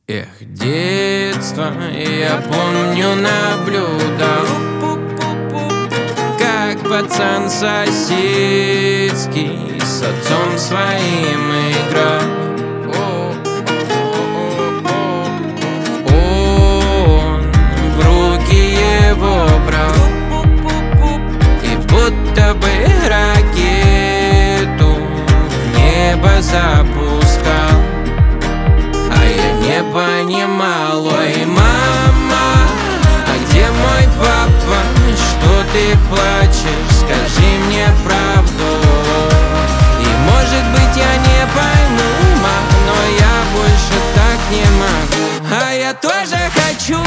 Эх, детство, я помню, наблюдал, как пацан соседский с отцом своим играл. Он в руки его брал и будто бы ракету в небо запускал. Не понимал, ой, мама, а где мой папа? Что ты плачешь? Скажи мне правду. И может быть я не пойму, мам, но я больше так не могу. А я тоже хочу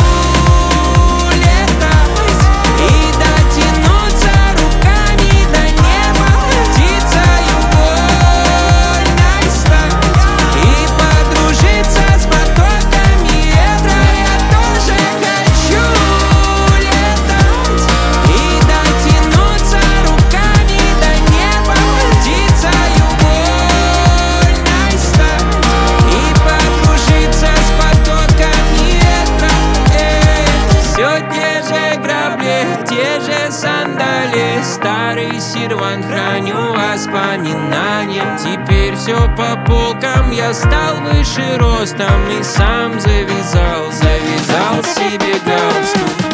летать и дотянуться руками до неба, птицею вольной стать и подружиться с потоками ветра. Я тоже хочу летать и дотянуться руками до неба, птицею вольной стать и подружиться с потоками ветра. Все те же грабли, те же сандали, старый сервант, храню воспоминания. Теперь все по полкам, я стал выше ростом и сам завязал себе галстук.